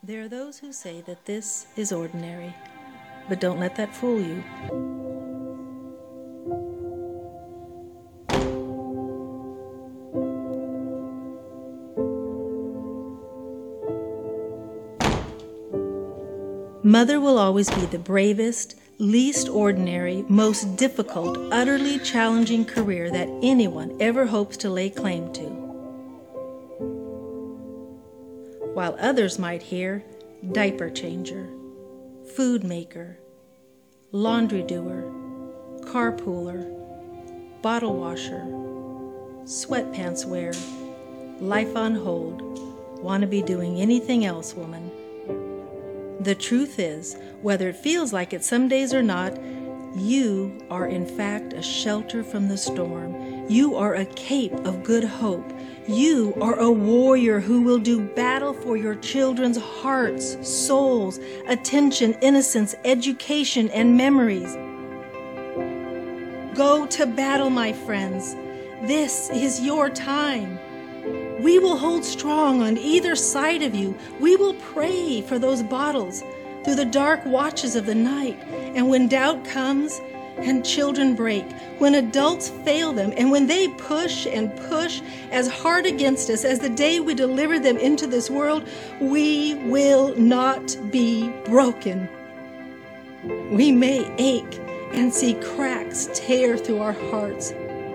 There are those who say that this is ordinary, but don't let that fool you. Mother will always be the bravest, least ordinary, most difficult, utterly challenging career that anyone ever hopes to lay claim to. While others might hear diaper changer, food maker, laundry doer, carpooler, bottle washer, sweatpants wearer, life on hold, wanna be doing anything else woman. The truth is, whether it feels like it some days or not, you are in fact a shelter from the storm. You are a cape of good hope. You are a warrior who will do battle for your children's hearts, souls, attention, innocence, education, and memories. Go to battle, my friends. This is your time. We will hold strong on either side of you. We will pray for those bottles through the dark watches of the night. And when doubt comes and children break, when adults fail them, and when they push and push as hard against us as the day we deliver them into this world, we will not be broken. We may ache and see cracks tear through our hearts,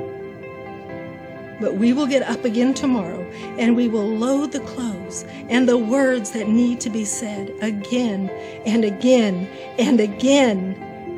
but we will get up again tomorrow, and we will load the clothes and the words that need to be said again and again and again.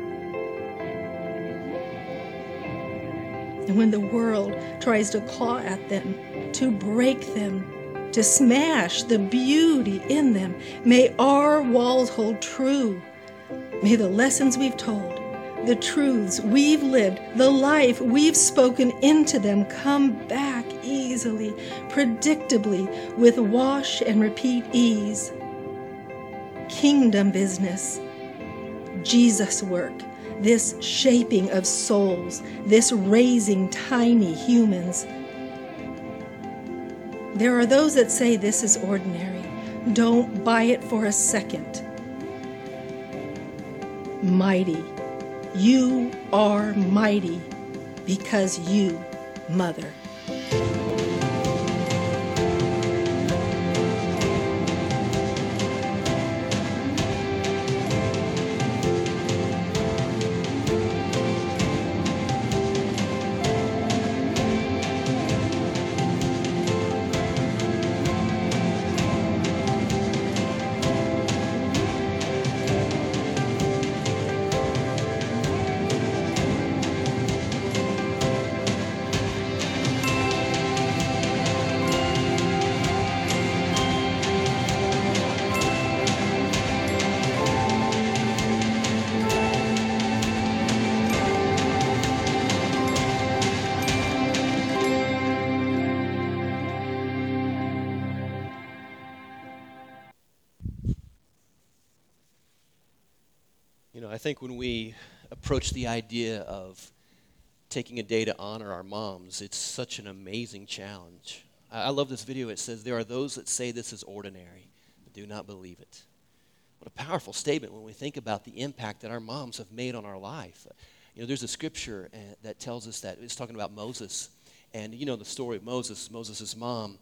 And when the world tries to claw at them, to break them, to smash the beauty in them, may our walls hold true. May the lessons we've told, the truths we've lived, the life we've spoken into them come back easily, predictably, with wash and repeat ease. Kingdom business, Jesus work, this shaping of souls, this raising tiny humans. There are those that say this is ordinary. Don't buy it for a second. Mighty. You are mighty because you, Mother. I think when we approach the idea of taking a day to honor our moms, it's such an amazing challenge. I love this video. It says, there are those that say this is ordinary, but do not believe it. What a powerful statement when we think about the impact that our moms have made on our life. There's a scripture that tells us that. It's talking about Moses. And the story of Moses. Moses' mom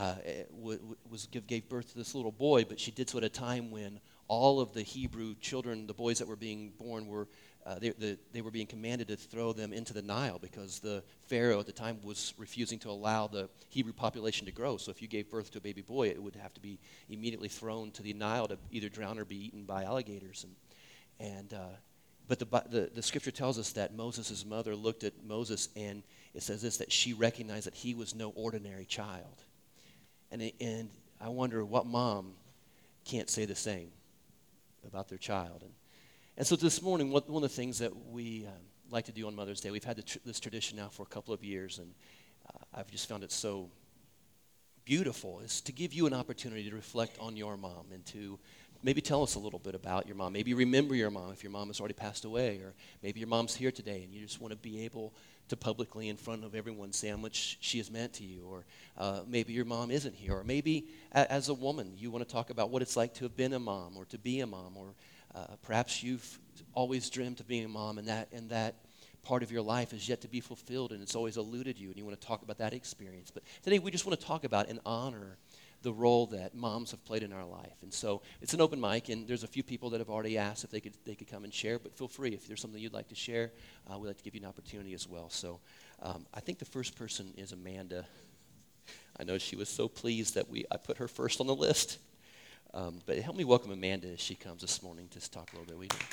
gave birth to this little boy, but she did so at a time when all of the Hebrew children, the boys that were being born, they were being commanded to throw them into the Nile because the Pharaoh at the time was refusing to allow the Hebrew population to grow. So if you gave birth to a baby boy, it would have to be immediately thrown to the Nile to either drown or be eaten by alligators. But the scripture tells us that Moses' mother looked at Moses, and it says this, that she recognized that he was no ordinary child. And I wonder what mom can't say the same about their child. And so this morning, one of the things that we like to do on Mother's Day, we've had this tradition now for a couple of years, and I've just found it so beautiful, is to give you an opportunity to reflect on your mom and to maybe tell us a little bit about your mom. Maybe remember your mom if your mom has already passed away, or maybe your mom's here today and you just want to be able to publicly in front of everyone say how much she has meant to you. Or maybe your mom isn't here. Or maybe as a woman you want to talk about what it's like to have been a mom or to be a mom. Or perhaps you've always dreamt of being a mom and that part of your life is yet to be fulfilled and it's always eluded you and you want to talk about that experience. But today we just want to talk about and honor the role that moms have played in our life. And so it's an open mic, and there's a few people that have already asked if they could come and share, but feel free. If there's something you'd like to share, we'd like to give you an opportunity as well. So I think the first person is Amanda. I know she was so pleased that I put her first on the list. But help me welcome Amanda as she comes this morning to talk a little bit. We do.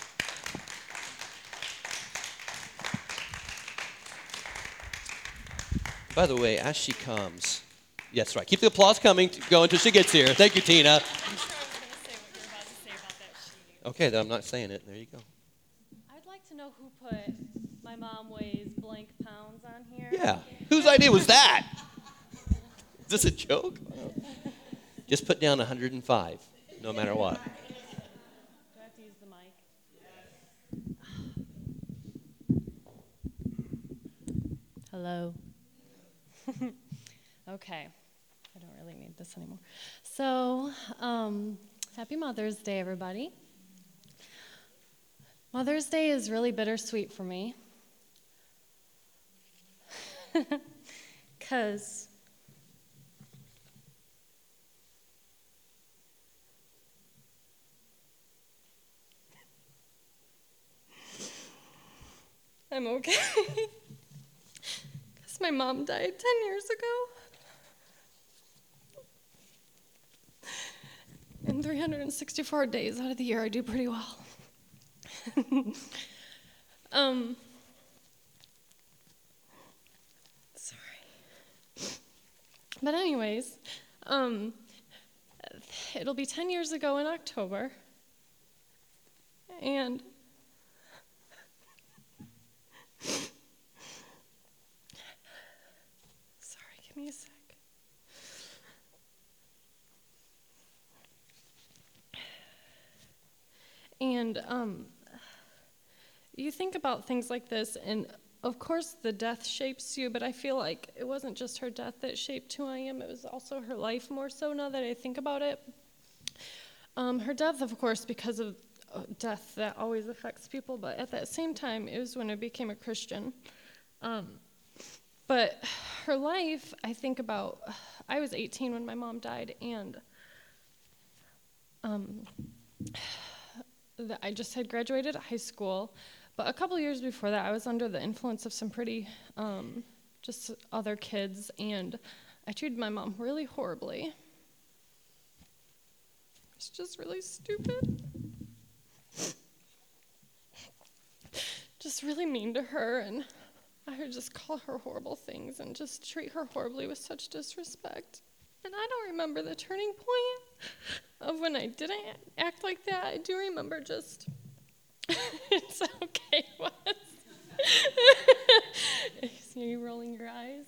By the way, as she comes, yes, right. Keep the applause going until she gets here. Thank you, Tina. I'm sure I was going to say what you're about to say about that sheet. Okay, then I'm not saying it. There you go. I'd like to know who put my mom weighs blank pounds on here. Yeah. Whose idea was that? Is this a joke? Just put down 105, no matter what. Do I have to use the mic? Hello. Okay. I don't really need this anymore. So, happy Mother's Day, everybody. Mother's Day is really bittersweet for me. Because I'm okay. Because my mom died 10 years ago. And 364 days out of the year, I do pretty well. Sorry. But anyways, it'll be 10 years ago in October. And sorry, give me a sec. And you think about things like this, and of course the death shapes you, but I feel like it wasn't just her death that shaped who I am, it was also her life more so now that I think about it. Her death, of course, because of death, that always affects people, but at that same time, it was when I became a Christian. But her life, I think about, I was 18 when my mom died, and I just had graduated high school, but a couple years before that, I was under the influence of some pretty just other kids, and I treated my mom really horribly. It's just really stupid. Just really mean to her, and I would just call her horrible things and just treat her horribly with such disrespect. And I don't remember the turning point of when I didn't act like that. I do remember just, it's okay, what? I see you rolling your eyes.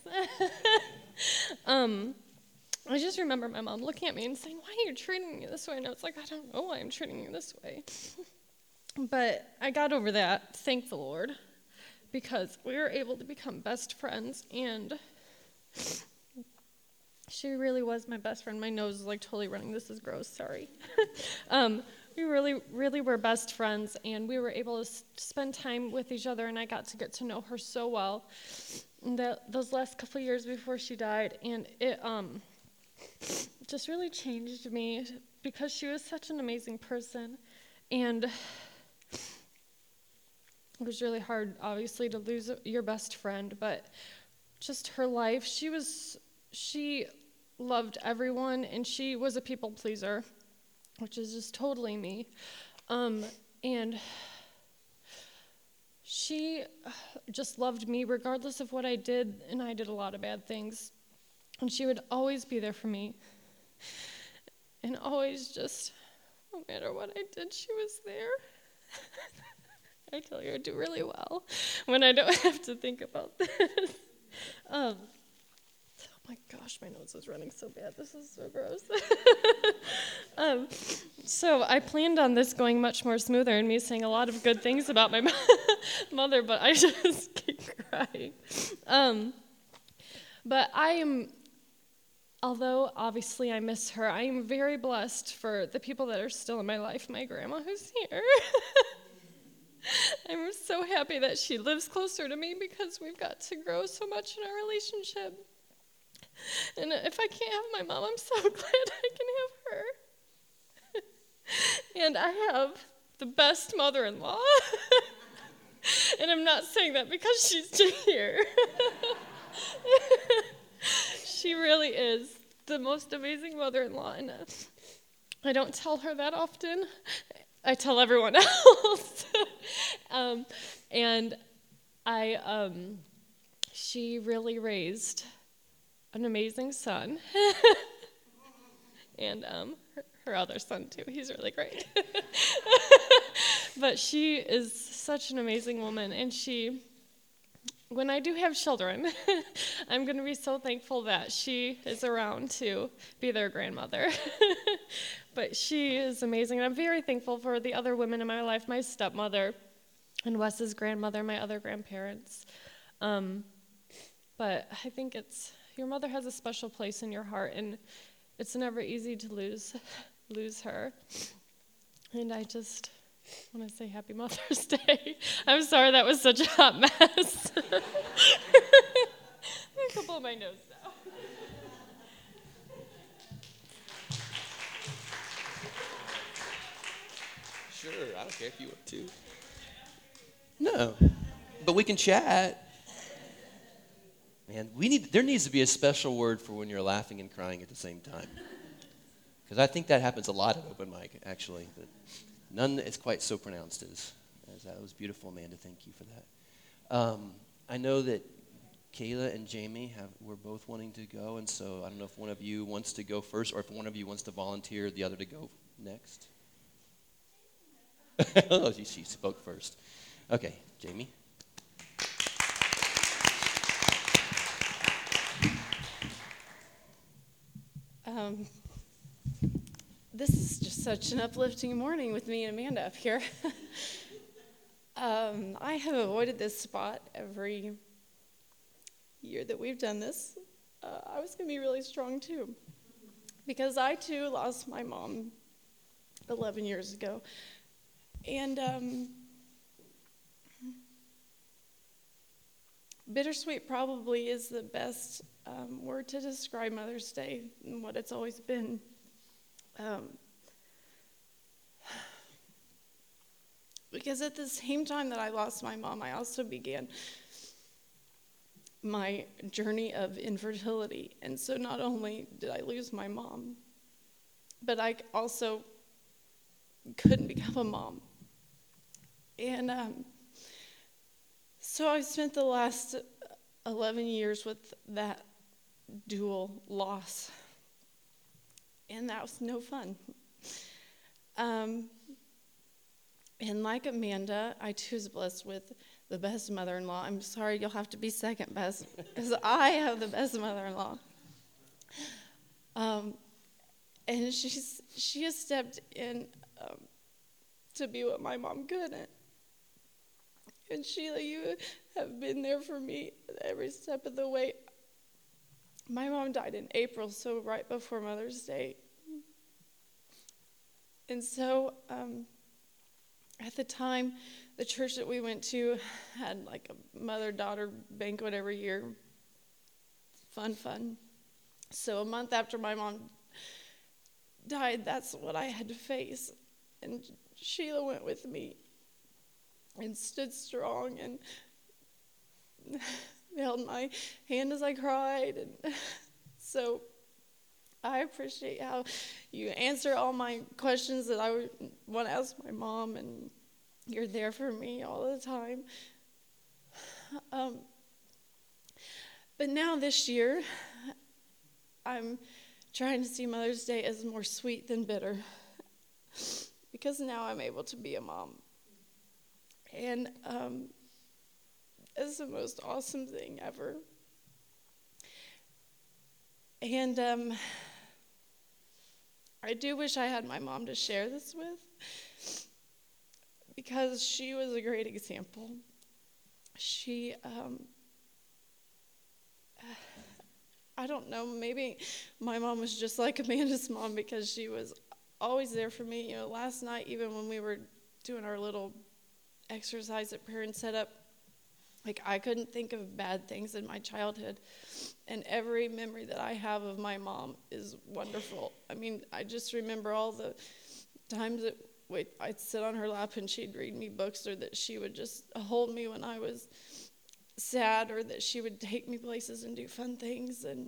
I just remember my mom looking at me and saying, "Why are you treating me this way?" And I was like, "I don't know why I'm treating you this way." But I got over that, thank the Lord, because we were able to become best friends, and she really was my best friend. My nose is like totally running. This is gross, sorry. We really, really were best friends, and we were able to spend time with each other, and I got to get to know her so well those last couple of years before she died, and it just really changed me because she was such an amazing person, and it was really hard, obviously, to lose your best friend, but just her life, she loved everyone, and she was a people pleaser, which is just totally me. And she just loved me regardless of what I did, and I did a lot of bad things. And she would always be there for me. And always just, no matter what I did, she was there. I tell you, I do really well when I don't have to think about this. my gosh, my nose is running so bad. This is so gross. So I planned on this going much more smoother and me saying a lot of good things about my mother, but I just keep crying. But although obviously I miss her, I am very blessed for the people that are still in my life. My grandma who's here. I'm so happy that she lives closer to me because we've got to grow so much in our relationship. And if I can't have my mom, I'm so glad I can have her. And I have the best mother-in-law. And I'm not saying that because she's here. She really is the most amazing mother-in-law. And I don't tell her that often. I tell everyone else. And she really raised an amazing son. And her other son, too. He's really great. But she is such an amazing woman. And when I do have children, I'm going to be so thankful that she is around to be their grandmother. But she is amazing. And I'm very thankful for the other women in my life, my stepmother and Wes's grandmother, my other grandparents. But I think your mother has a special place in your heart, and it's never easy to lose her. And I just want to say Happy Mother's Day. I'm sorry that was such a hot mess. A couple of my notes now. Sure, I don't care if you want to. No, but we can chat. Man, there needs to be a special word for when you're laughing and crying at the same time. Because I think that happens a lot at open mic, actually. But none is quite so pronounced as that. Was beautiful, Amanda. Thank you for that. I know that Kayla and Jamie were both wanting to go, and so I don't know if one of you wants to go first or if one of you wants to volunteer the other to go next. Oh, she spoke first. Okay, Jamie. This is just such an uplifting morning with me and Amanda up here. I have avoided this spot every year that we've done this. I was going to be really strong too, because I too lost my mom 11 years ago. And bittersweet probably is the best word to describe Mother's Day and what it's always been. Because at the same time that I lost my mom, I also began my journey of infertility. And so not only did I lose my mom, but I also couldn't become a mom. And so I spent the last 11 years with that dual loss. And that was no fun. And like Amanda, I too was blessed with the best mother-in-law. I'm sorry, you'll have to be second best, because I have the best mother-in-law. And she has stepped in to be what my mom couldn't. And Sheila, you have been there for me every step of the way. My mom died in April, so right before Mother's Day. And so at the time, the church that we went to had like a mother-daughter banquet every year. Fun. So a month after my mom died, that's what I had to face. And Sheila went with me and stood strong and held my hand as I cried. And so I appreciate how you answer all my questions that I would want to ask my mom, and you're there for me all the time. But now this year, I'm trying to see Mother's Day as more sweet than bitter, because now I'm able to be a mom. And it's the most awesome thing ever. And I do wish I had my mom to share this with, because she was a great example. She, I don't know, maybe my mom was just like Amanda's mom, because she was always there for me. You know, last night, even when we were doing our little exercise at Prayer and Setup, like, I couldn't think of bad things in my childhood. And every memory that I have of my mom is wonderful. I mean, I just remember all the times that I'd sit on her lap and she'd read me books, or that she would just hold me when I was sad, or that she would take me places and do fun things. And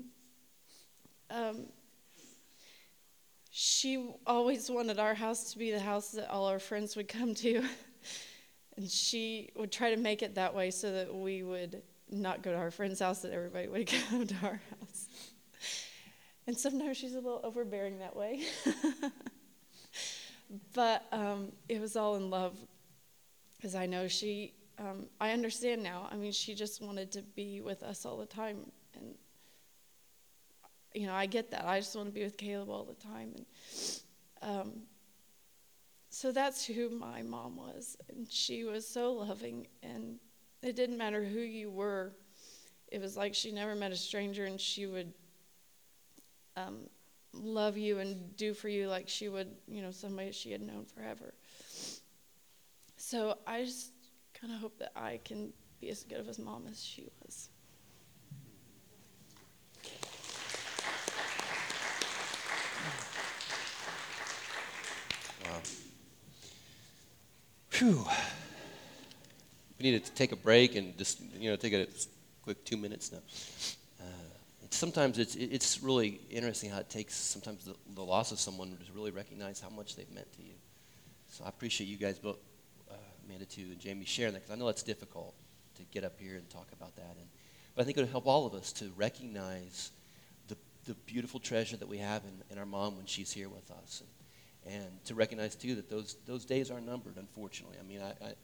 she always wanted our house to be the house that all our friends would come to. And she would try to make it that way so that we would not go to our friend's house, that everybody would come to our house. And sometimes she's a little overbearing that way. But it was all in love, because I know she, I understand now. I mean, she just wanted to be with us all the time. And, you know, I get that. I just want to be with Caleb all the time. And so that's who my mom was. And she was so loving, and it didn't matter who you were. It was like she never met a stranger, and she would love you and do for you like she would, you know, somebody she had known forever. So I just kind of hope that I can be as good of a mom as she was. Wow. Phew. We need to take a break and just, you know, take a quick 2 minutes now. Sometimes it's really interesting how it takes sometimes the loss of someone to really recognize how much they've meant to you. So I appreciate you guys both, Amanda too, and Jamie, sharing that, because I know it's difficult to get up here and talk about that. But I think it would help all of us to recognize the beautiful treasure that we have in our mom when she's here with us. And to recognize too that those days are numbered, unfortunately. I mean,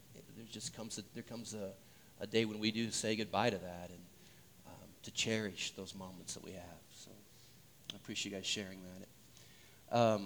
there comes a day when we do say goodbye to that, and to cherish those moments that we have. So I appreciate you guys sharing that.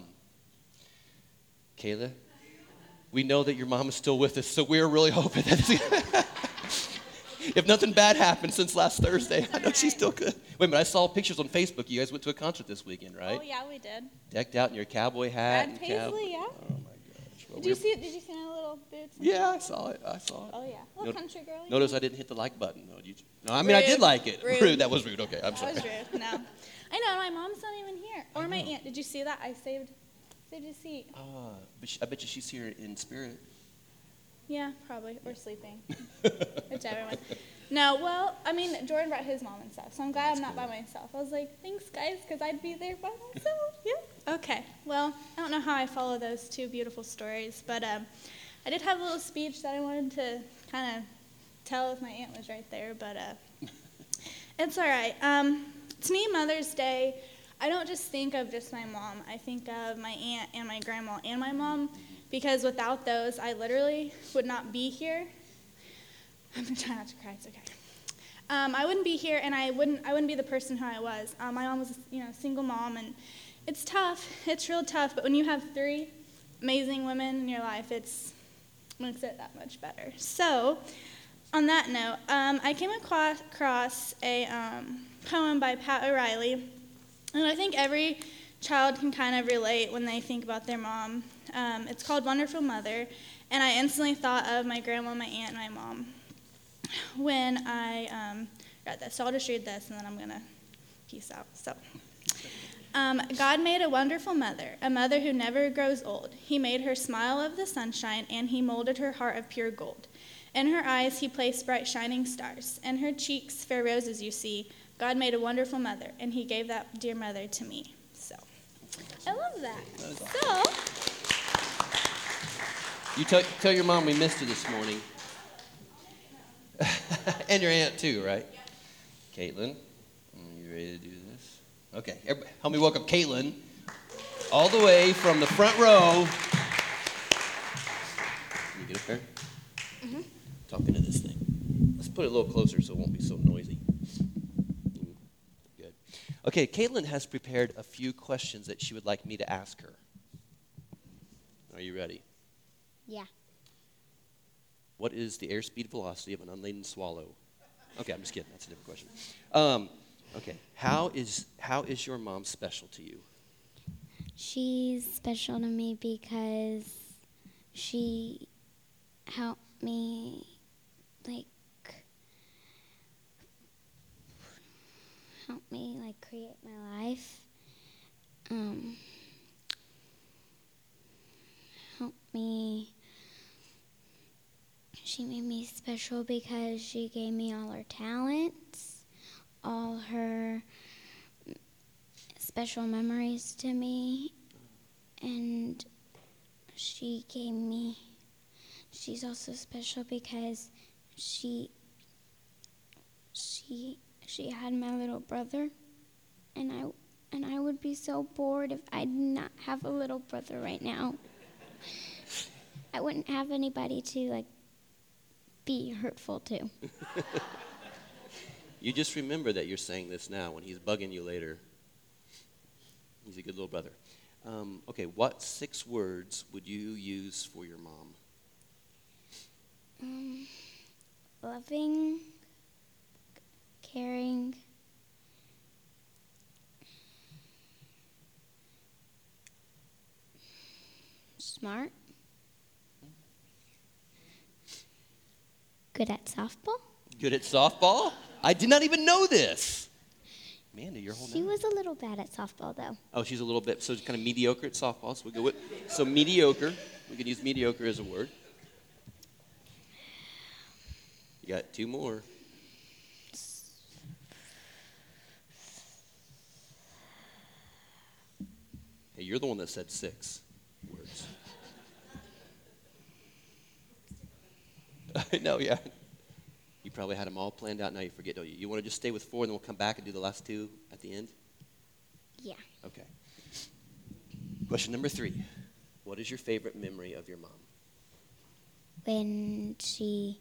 Kayla, we know that your mom is still with us, so we're really hoping that if nothing bad happened since last Thursday, I know she's still good. Wait a minute, I saw pictures on Facebook. You guys went to a concert this weekend, right? Oh, yeah, we did. Decked out in your cowboy hat. Brad Paisley, yeah. Oh, my gosh. Well, Did you see my little boots? Yeah, I saw it. Oh, yeah. Little country girl. Notice I didn't hit the like button, though. No, I mean, I did like it. Rude. That was rude. Okay, I'm sorry. That was rude. No. I know, my mom's not even here. Or my aunt. Did you see that? I saved your seat. But I bet you she's here in spirit. Yeah, probably. Or sleeping. Whichever one. No, well, I mean, Jordan brought his mom and stuff, so I'm glad I'm not by myself. I was like, thanks, guys, because I'd be there by myself. Yeah. Okay. Well, I don't know how I follow those two beautiful stories, but I did have a little speech that I wanted to kind of tell if my aunt was right there, but it's all right. To me, Mother's Day, I don't just think of just my mom. I think of my aunt and my grandma and my mom, because without those, I literally would not be here. I'm trying not to cry. It's okay. I wouldn't be here, and I wouldn't be the person who I was. My mom was, a single mom, and it's tough. It's real tough. But when you have three amazing women in your life, it makes it that much better. So, on that note, I came across a poem by Pat O'Reilly, and I think every child can kind of relate when they think about their mom. It's called Wonderful Mother, and I instantly thought of my grandma, my aunt, and my mom when I read this. So I'll just read this, and then I'm going to peace out. So, God made a wonderful mother, a mother who never grows old. He made her smile of the sunshine, and he molded her heart of pure gold. In her eyes he placed bright shining stars. In her cheeks fair roses you see. God made a wonderful mother, and he gave that dear mother to me. So, I love that. So, you tell your mom we missed her this morning. And your aunt too, right? Yeah. Caitlin, you ready to do this? Okay, everybody, help me welcome Caitlin, all the way from the front row. Can you get up there? Mm-hmm. Talk into this thing. Let's put it a little closer so it won't be so noisy. Good. Okay, Caitlin has prepared a few questions that she would like me to ask her. Are you ready? Yeah. What is the airspeed velocity of an unladen swallow? Okay, I'm just kidding. That's a different question. Okay, how is your mom special to you? She's special to me because she helped me, create my life. She made me special because she gave me all her talents, all her special memories to me, and she's also special because she had my little brother, and I would be so bored if I did not have a little brother right now. I wouldn't have anybody to be hurtful to. You just remember that you're saying this now. When he's bugging you later, he's a good little brother. Okay, what 6 words would you use for your mom? Loving, caring, smart, good at softball. Good at softball? I did not even know this. Amanda, you're holding She out. was a little bad at softball, though. Oh, she's a little bit, so it's kind of mediocre at softball. So we go with, so mediocre. We can use mediocre as a word. You got 2 more. Hey, you're the one that said 6 words. I know, yeah. You probably had them all planned out. Now you forget, don't you? You want to just stay with 4, and then we'll come back and do the last 2 at the end? Yeah. Okay. Question number 3. What is your favorite memory of your mom? When she,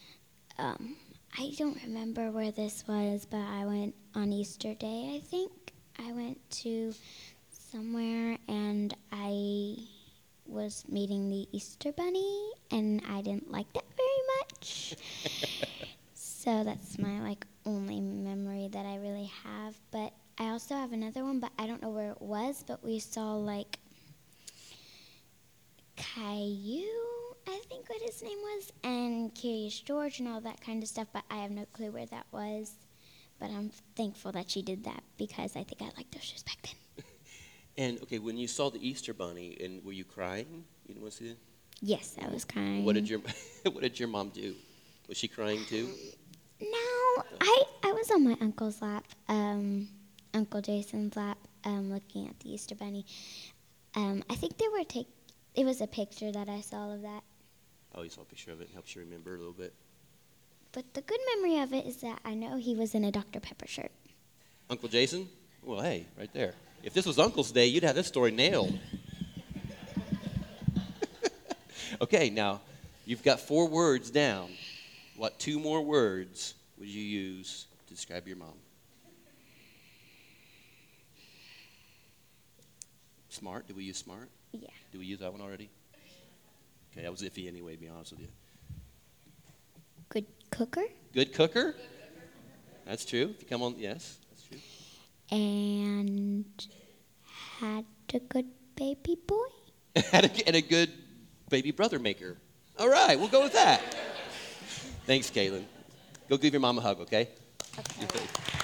I don't remember where this was, but I went on Easter Day, I think. I went to somewhere and I was meeting the Easter Bunny, and I didn't like that very much. So that's my only memory that I really have. But I also have another one, but I don't know where it was, but we saw Caillou, I think what his name was, and Curious George and all that kind of stuff, but I have no clue where that was. But I'm thankful that she did that because I think I liked those shoes back then. And, okay, when you saw the Easter Bunny, and were you crying? You didn't want to see it? Yes, I was crying. What did your mom do? Was she crying too? No, I was on my uncle's lap, Uncle Jason's lap, looking at the Easter Bunny. I think it was a picture that I saw of that. Oh, you saw a picture of it. Helps you remember a little bit. But the good memory of it is that I know he was in a Dr. Pepper shirt. Uncle Jason? Well, hey, right there. If this was Uncle's Day, you'd have this story nailed. Okay, now, you've got 4 words down. What 2 more words would you use to describe your mom? Smart? Did we use smart? Yeah. Did we use that one already? Okay, that was iffy anyway, to be honest with you. Good cooker. Good cooker? That's true. If you come on, yes, that's true. And had a good baby boy. And a good baby brother maker. All right, we'll go with that. Thanks, Caitlin. Go give your mom a hug, okay? Okay.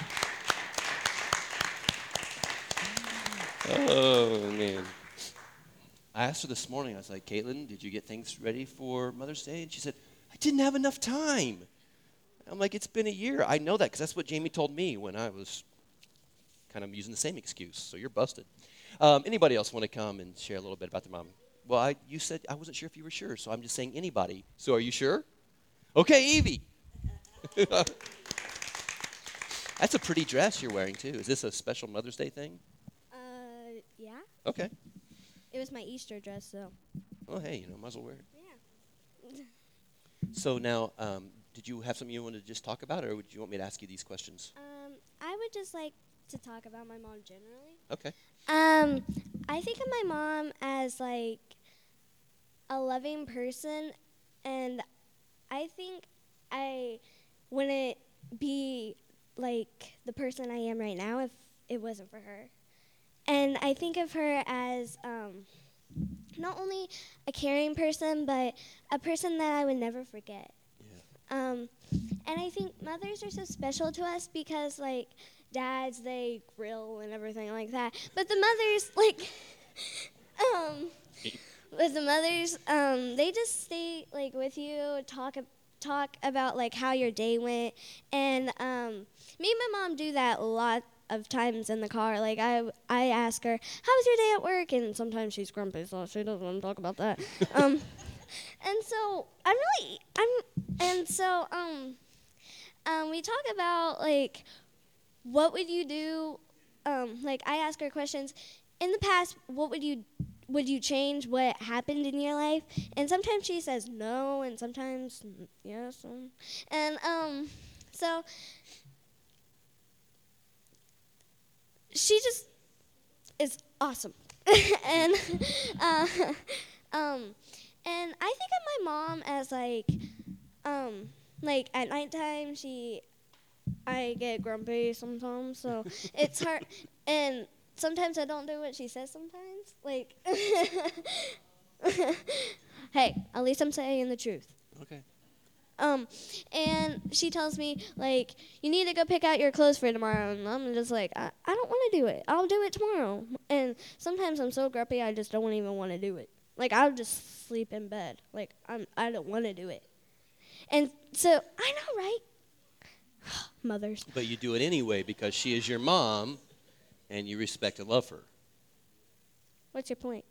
Oh, man. I asked her this morning, I was like, Caitlin, did you get things ready for Mother's Day? And she said, I didn't have enough time. I'm like, it's been a year. I know that because that's what Jamie told me when I was kind of using the same excuse. So you're busted. Anybody else want to come and share a little bit about their mom? Well, you said I wasn't sure if you were sure, so I'm just saying anybody. So are you sure? Okay, Evie. That's a pretty dress you're wearing, too. Is this a special Mother's Day thing? Yeah. Okay. It was my Easter dress, though. Well, hey, might as well wear it. Yeah. So now, did you have something you wanted to just talk about, or would you want me to ask you these questions? I would just like to talk about my mom generally. Okay. I think of my mom as like a loving person, and I think I wouldn't be like the person I am right now if it wasn't for her. And I think of her as not only a caring person, but a person that I would never forget. Yeah. And I think mothers are so special to us because, like, dads, they grill and everything like that. But the mothers, like, they just stay, like, with you, talk about, like, how your day went. And me and my mom do that a lot of times in the car. Like, I ask her, how was your day at work? And sometimes she's grumpy, so she doesn't want to talk about that. And so we talk about, like, what would you do? Like, I ask her questions. In the past, what would you change what happened in your life? And sometimes she says no, and sometimes yes. And so she just is awesome. And and I think of my mom as like at nighttime I get grumpy sometimes, so it's hard, and sometimes I don't do what she says sometimes. Like, hey, at least I'm saying the truth. Okay. And she tells me, like, you need to go pick out your clothes for tomorrow. And I'm just like, I don't want to do it. I'll do it tomorrow. And sometimes I'm so grumpy, I just don't even want to do it. Like, I'll just sleep in bed. Like, I don't want to do it. And so, I know, right? Mothers. But you do it anyway because she is your mom and you respect and love her. What's your point?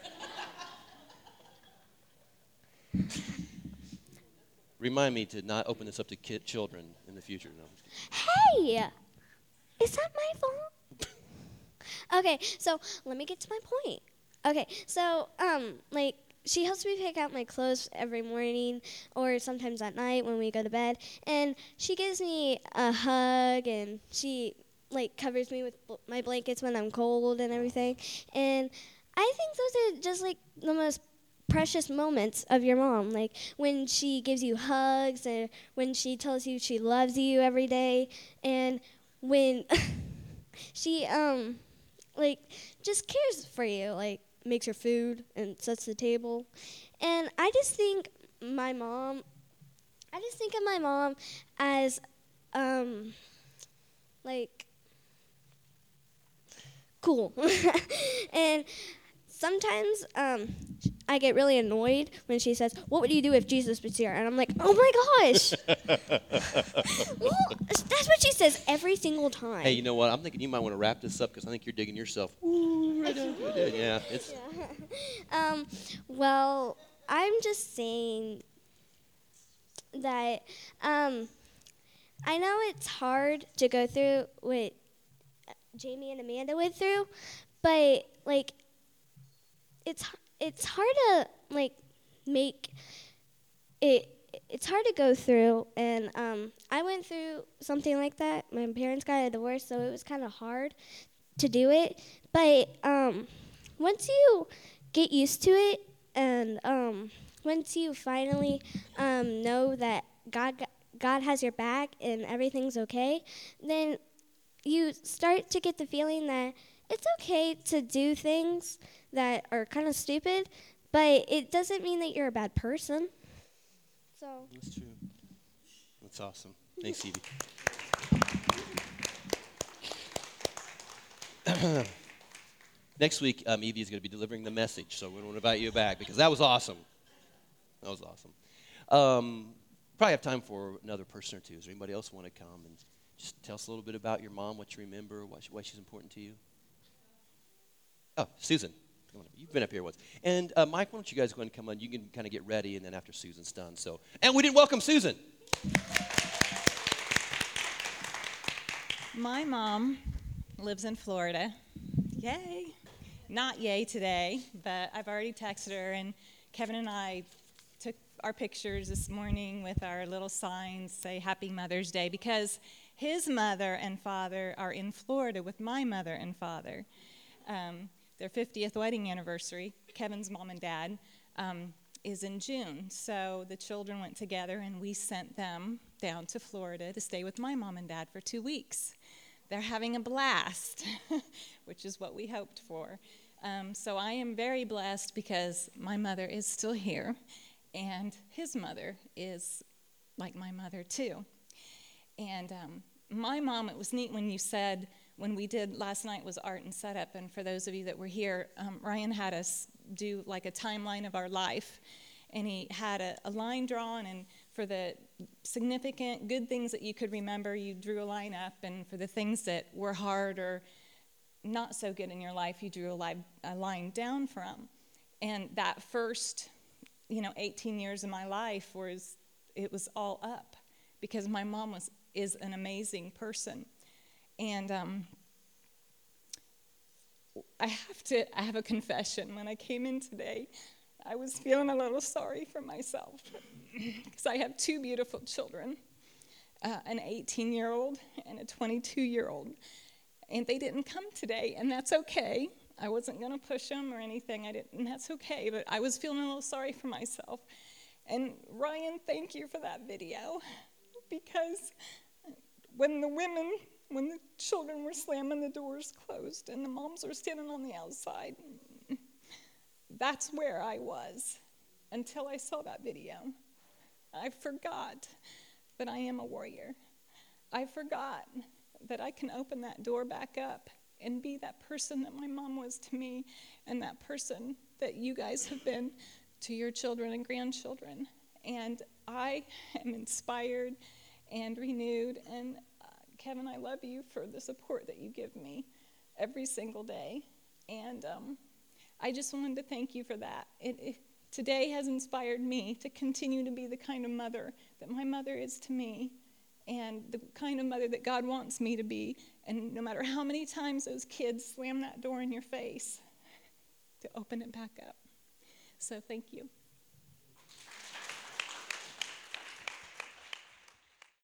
Remind me to not open this up to children in the future. No. Hey! Is that my fault? Okay, so let me get to my point. Okay, so, like, she helps me pick out my clothes every morning or sometimes at night when we go to bed. And she gives me a hug, and she, like, covers me with my blankets when I'm cold and everything. And I think those are just, like, the most precious moments of your mom, like when she gives you hugs and when she tells you she loves you every day, and when she like just cares for you, like makes your food and sets the table. And I just think of my mom as like cool. And sometimes I get really annoyed when she says, what would you do if Jesus was here? And I'm like, oh my gosh. Well, that's what she says every single time. Hey, you know what? I'm thinking you might want to wrap this up because I think you're digging yourself. Ooh, right down to it. Yeah. Well, I'm just saying that I know it's hard to go through what Jamie and Amanda went through, but, like, it's hard to, like, make it, it's hard to go through, and I went through something like that. My parents got a divorce, so it was kind of hard to do it, but once you get used to it, and once you finally know that God has your back and everything's okay, then you start to get the feeling that it's okay to do things that are kind of stupid, but it doesn't mean that you're a bad person. So That's true. That's awesome. Thanks, Evie. Next week, Evie is going to be delivering the message, so we want to invite you back because that was awesome. That was awesome. Probably have time for another person or two. Does anybody else want to come and just tell us a little bit about your mom, what you remember, why she's important to you? Oh, Susan. You've been up here once. And Mike, why don't you guys go ahead and come on? You can kind of get ready, and then after Susan's done. And we didn't welcome Susan. My mom lives in Florida. Yay. Not yay today, but I've already texted her, and Kevin and I took our pictures this morning with our little signs, say Happy Mother's Day, because his mother and father are in Florida with my mother and father. Their 50th wedding anniversary, Kevin's mom and dad, is in June. So the children went together and we sent them down to Florida to stay with my mom and dad for 2 weeks. They're having a blast, which is what we hoped for. So I am very blessed because my mother is still here, and his mother is like my mother too. And my mom, it was neat when you said, when we did last night was art and setup, and for those of you that were here, Ryan had us do like a timeline of our life, and he had a line drawn, and for the significant good things that you could remember, you drew a line up, and for the things that were hard or not so good in your life, you drew a line down from. And that first, 18 years of my life it was all up, because my mom is an amazing person. And I have a confession. When I came in today, I was feeling a little sorry for myself because I have 2 beautiful children, an 18-year-old and a 22-year-old. And they didn't come today, and that's okay. I wasn't going to push them or anything. And that's okay, but I was feeling a little sorry for myself. And Ryan, thank you for that video, because when the children were slamming the doors closed and the moms were standing on the outside, that's where I was until I saw that video. I forgot that I am a warrior. I forgot that I can open that door back up and be that person that my mom was to me, and that person that you guys have been to your children and grandchildren. And I am inspired and renewed, and Kevin, I love you for the support that you give me every single day. And I just wanted to thank you for that. Today has inspired me to continue to be the kind of mother that my mother is to me, and the kind of mother that God wants me to be. And no matter how many times those kids slam that door in your face, to open it back up. So thank you.